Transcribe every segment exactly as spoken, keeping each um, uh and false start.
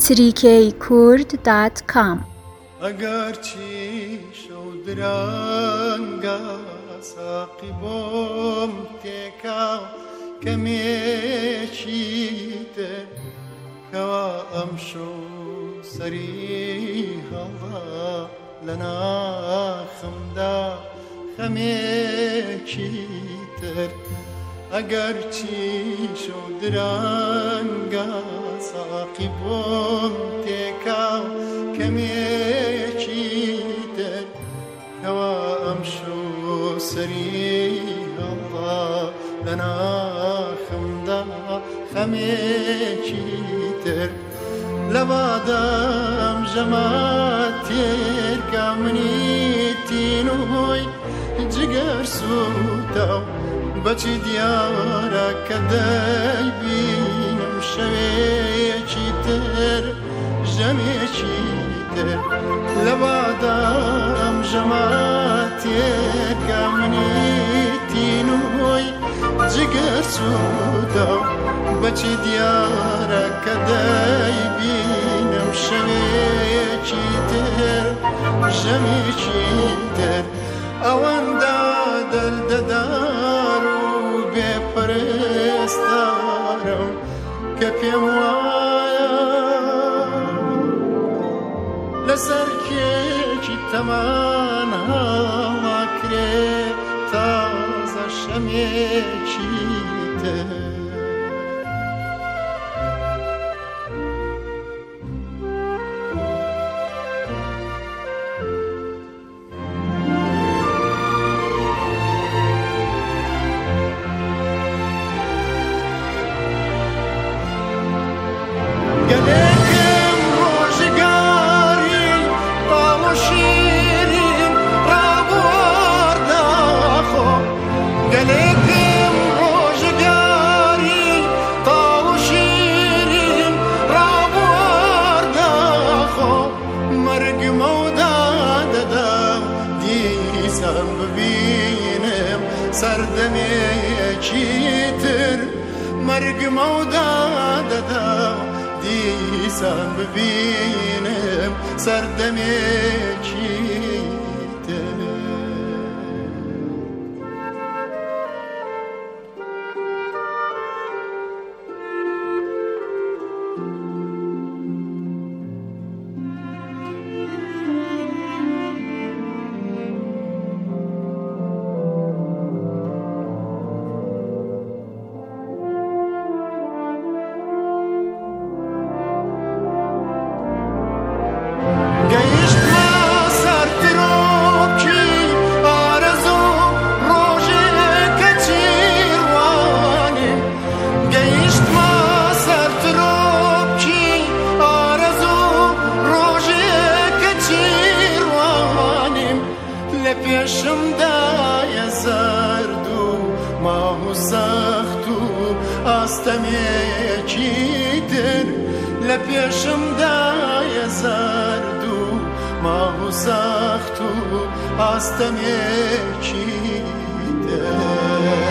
تریکەی کورد دات کام. ئەگەرچی شەو درەنگە ساقی بۆم تێکاو کەمێکی تر کەوا ئەمشەو سەری هەڵا لە ناخمدا خەمێکی تر ئەگەرچی شەو درەنگە ساقی بۆم تێکاو کەمێکی تر کەوا ئەمشەو سەری هەڵا لە ناخمدا خەمێکی تر لەوادەم ژەما تێرگا منی تین و هۆی جگەر سوتاو بەچی دیارە کە دەیبینم شەوێکی تر ژەمێکی تر لەوادەم ژەما تێرگا منی تین و هۆی جگەر سوتاو بەچی دیارە کە دەیبینم شەوێکی تر ژەمێکی تر ئەوەندە دەردەدار و بێپەرستارم کە پێم وایە لەسەر کێکی تەمان هەڵاکرێ تازە شەمێکی تر گەلێکم ڕۆژگاری باڵ و شیرین ڕابوارداخۆ گەلێکم ڕۆژگاری تاڵ و شیرین ڕابوارداخۆ مەرگمە و دادەدام دیسان ببینم سەردەمێکی تر مەرگمە و دادەدام دیسان ببینم سەردەمێکی تر پێشمدایە زەرد و ماو و سەخت و ئاستەمێکی تر لە پێشمدایە زەرد و ماو و سەخت و ئاستەمێکی تر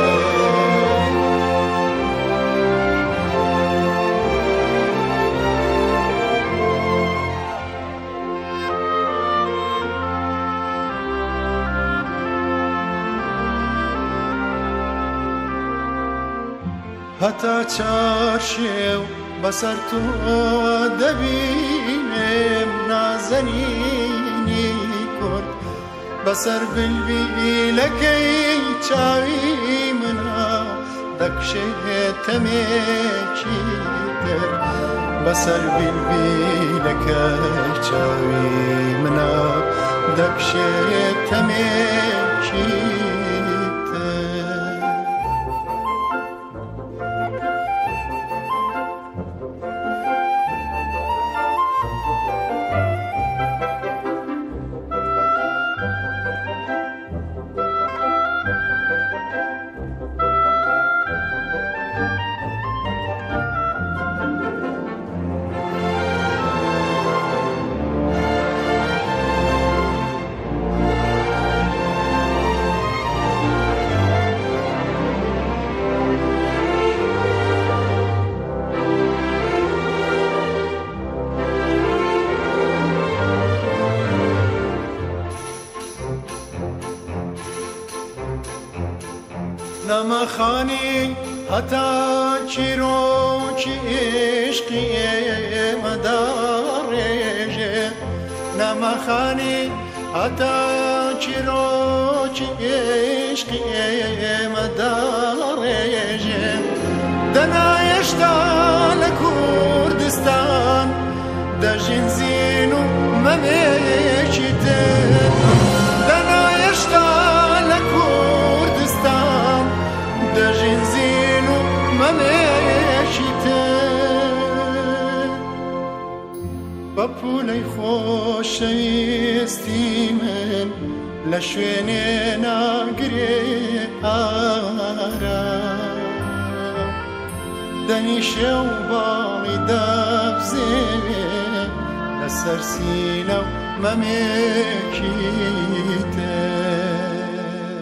هەتا چارشێو بەسەر تۆ دەبینێم نازەنینی کورد بەسەر بلبیلەکەی چاوی منە دەکشێت تەمێکی تر بەسەر بلبیلەکەی چاوی منە دەکشێت تەمێکی نمخانی حتا چیروکی عشقی مدارجه نمخانی حتا چیروکی عشقی مدارجه دنایشتا لکردستان دا جنزینو ممیچیته دنایشتا لکردستان دا جنزینو ممیچیته بپولی خوشویستی من لشوێنێ ناگرێ ئارا دەنیشە و باڵی دەبزێنێ لەسەر سینە و مەمێکی تر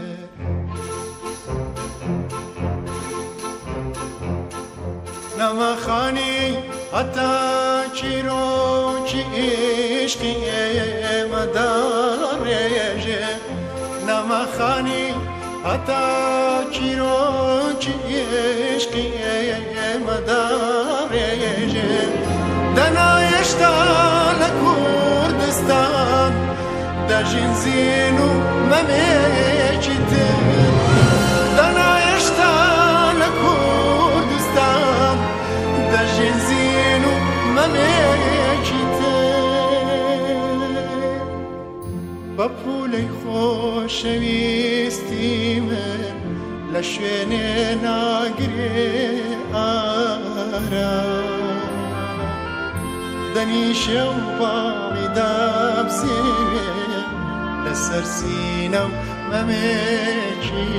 نەمەخانی هەتا چیرۆکی عشقی ئێمە دەڕێژێ نەمەخانی هەتا چیرۆکی عشقی ئێمە دەڕێژێ دەنایشتا لە کوردستان دەژین زین و مەمێکی تر دەنایشتا لە کوردستان دەژین زین و مەمێکی تر بە پولەی خۆشەویستی من لە شوێنێ ناگرێ ئارا دەنیشە و باڵی دەبزێنێ لەسەر سینە و مەمێکی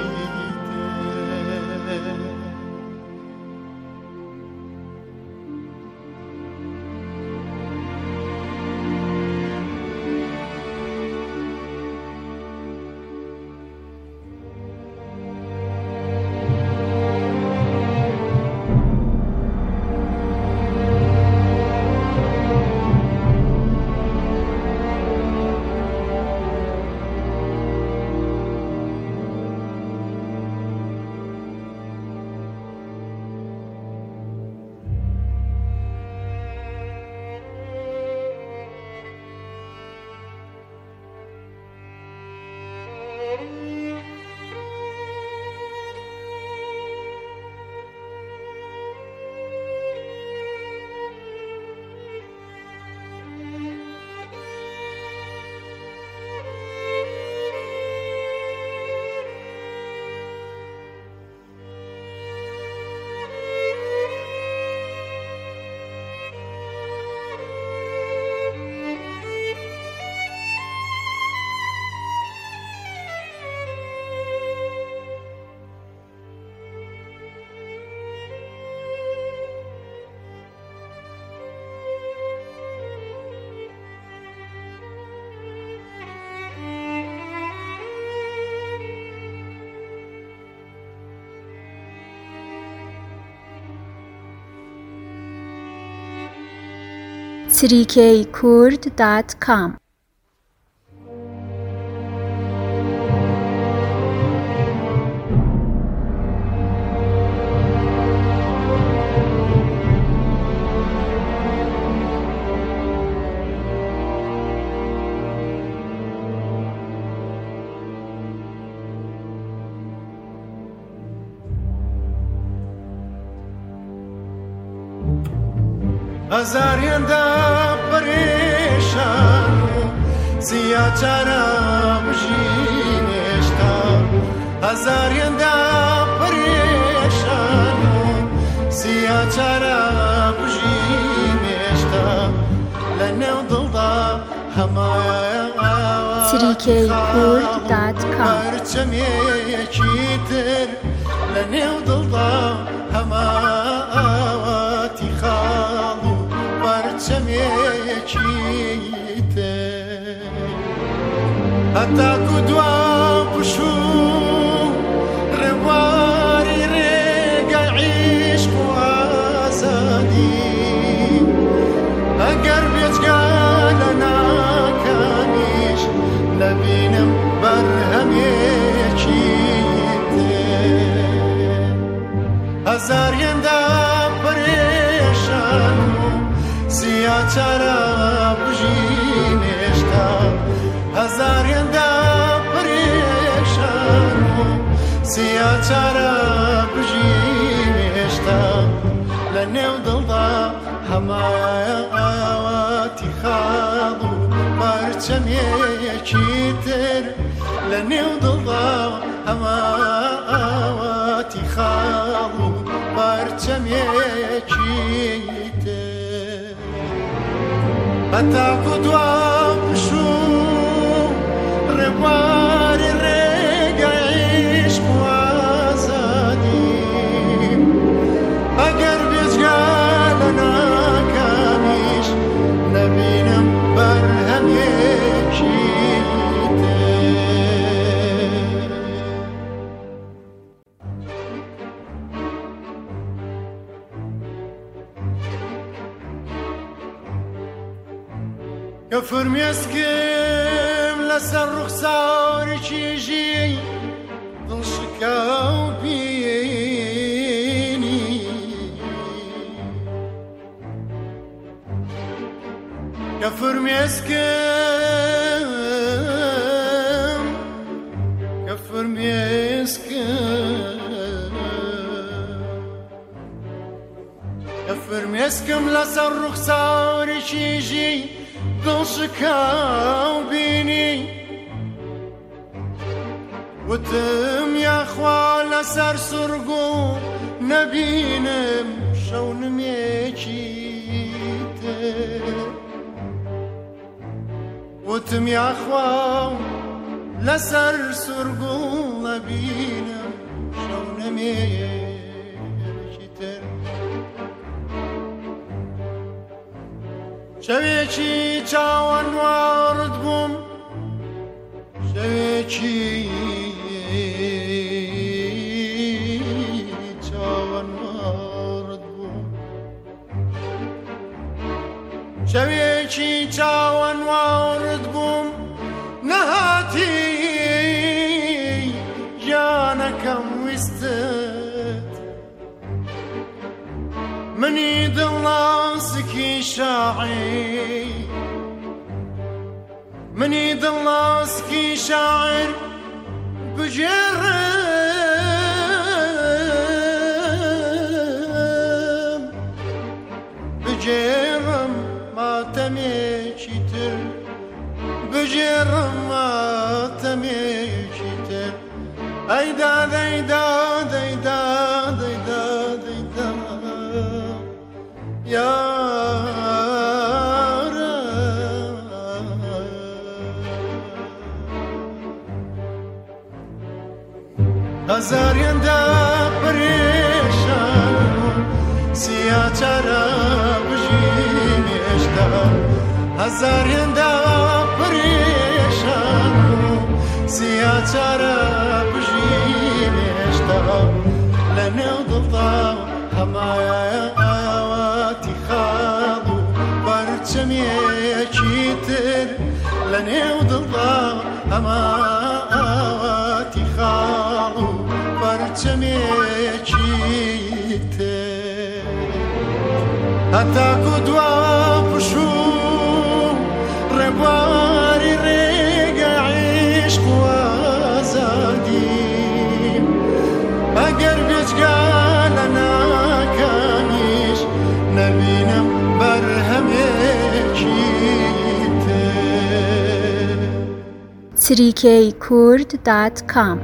three k kurd dot com هەزاریاندا پەرێشان و زیاچارە بژینێشتا هەزاریاندا پەرێشان و زیاچارە بژینێشتا لە نێو دڵدا هەمایە three k kurd dot com پەرچەمێکی تر لە نێو دڵدا هەماوەتی خاڵ و پەرچەمێکی تر هەتاکو دوا پشوو ڕێبواری ڕێگەی عیشق و ئازادی ئەگەر بێجگا لە ناکانیش نەبینم بەرهەمێکی تر سیا چارە بژینێشتا لە نێو دڵدا هەماواتی خاڵ و پارچەمێکی تر لە نێو دڵدا هەماواتی خاڵ و پارچەمێکی تر هەتاکو دوا پشوو ڕێبواری ڕێگەی عیشق و ئازادی ئەگەر بێجگا لە ناکامیش نەبینم بەرهەمێکی کە فرمێسکم لەسەر ڕوخساوێکی ژی دڵشکاو بینی کە فرمێسکم کە فرمێسکم کە فرمێسکم لەسەر ڕوخساوێکی ژی دڵشکاو بینی وتم یاخوا لەسەر سورگ و نەبینم شەونمێکی تر وتم یاخوا لەسەر سورگ و نەبینم شەونمێکی تر شەوێکی چاوەنوارد بووم شەوێکی چاوەنوارد بووم شەوێکی چاوەنوارد بووم نەهاتی گیانەکەم ویستت منی دڵناسکی شاعیر منی دڵناسکی شاعر بجێڕم بجێڕم ماتەمێکی تر بجێڕم ماتەمێکی تر ئەیدا دەیدا دەیدا دەیدا دەیدا یارە هەزارێندا پرێشان سیا چارە بژینێشتا هەزارێندا پرێشان سیا چارە بژینێشتا لە نێو دڵدا هەماواتی خاڵ و پەرچەمێکی تر لە نێو دڵدا هەماواتی خاڵ و پەرچەمێکی تر هەتاکو دوا پشوو ڕێبواری ڕێگەی عیشق و ئازادی ئەگەر بێجگا لە ناکامیش نەبینم بەرهەمێکی تر تریکەی کورد دات کام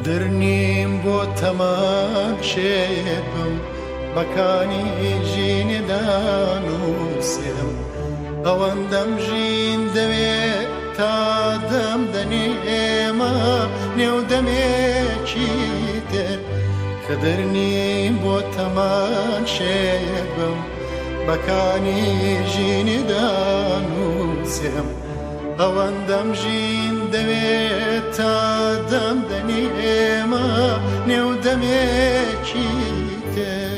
قدر نیم بۆ تەماشێت بم بەکانی ژینێدان و سێم ئەوەندەم ژین دەوێت تا دەم دەنێمە نێودەمێکی تر قدر نیم بۆ تەماشێت بم بەکانی ژینێدان و سێم ئەوەندەم ژین دەوێت تا دەم دەنێمە نێودەمێکی تر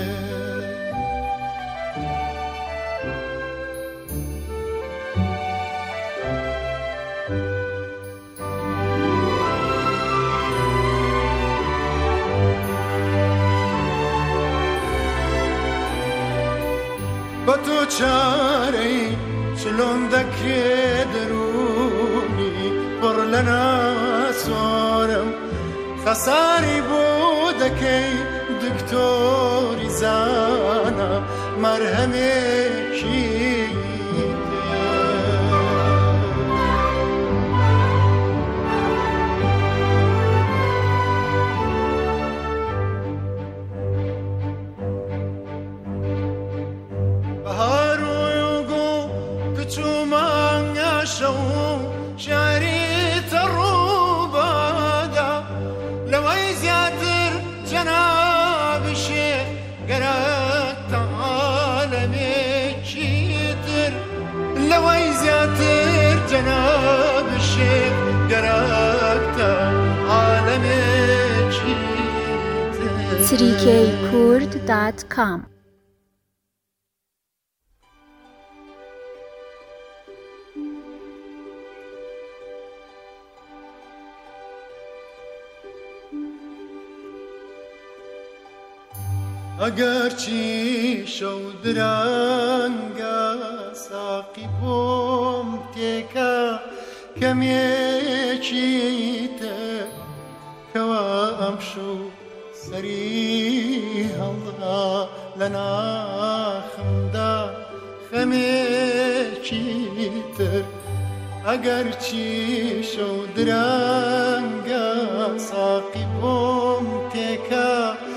بە تۆ چارەی چلۆم دەکرێت دەرونی پڕ لە ناسۆرم خەساری بۆ دەکەی دکتۆری زانە مەرهەمێکی شعری تەڕووبەدا لەوەی زیاتر جەنابی شێخ گەرەکتە عالەمێکی تر لەوەی زیاتر جەنابی شێخ گەرەکتە عالەمێکی تر تریکەی کورد دات کام ئەگەرچی شەو درەنگە ساقی بۆم تێکە کەمێکی تر کەوە ئەمشوو سەری هەڵدا لە ناخمدا خەمێکی تر ئەگەرچی شەو درەنگە ساقی بۆم تێکە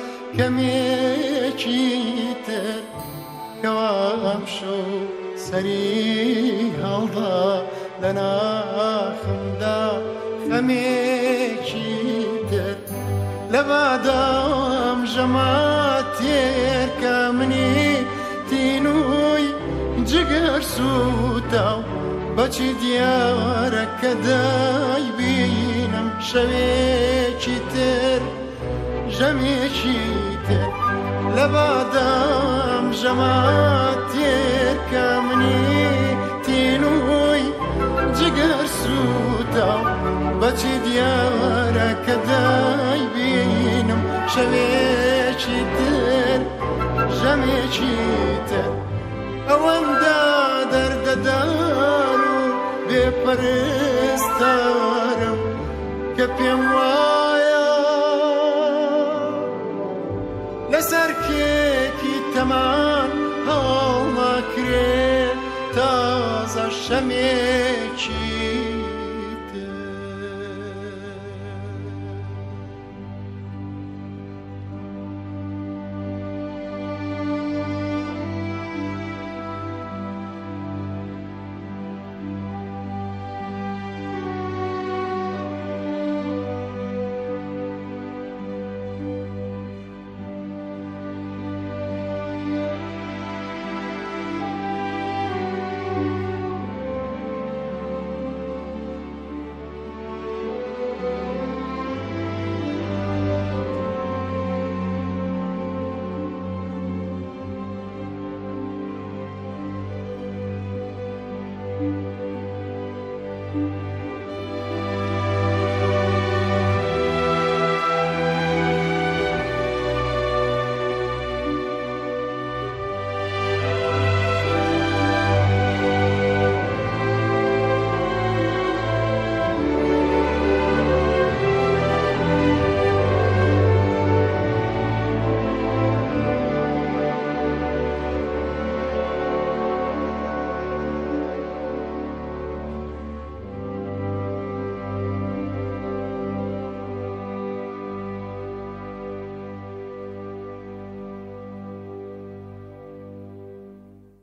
کەمێکی تر کەوا ئەمشوو سەری هەڵدا لە ناخمدا خەمێکی تر لەبادام ژەما تێرکە منی تینووی جگەر سووتە و بەچی دیارە کە دایبینم شەوێکی تر ژەمێکی تر لەبادام ژەما تێرکە منی تینووی جگەر سووتە و بەچی دیارە کە دایبینم شەوێکی تر ژەمێکی تر ئەوەندە دەردەدار و بێپەرستارم کە پێم وایە لەسەر کێکی تەمان هەڵناکرێ تازە شەمێکی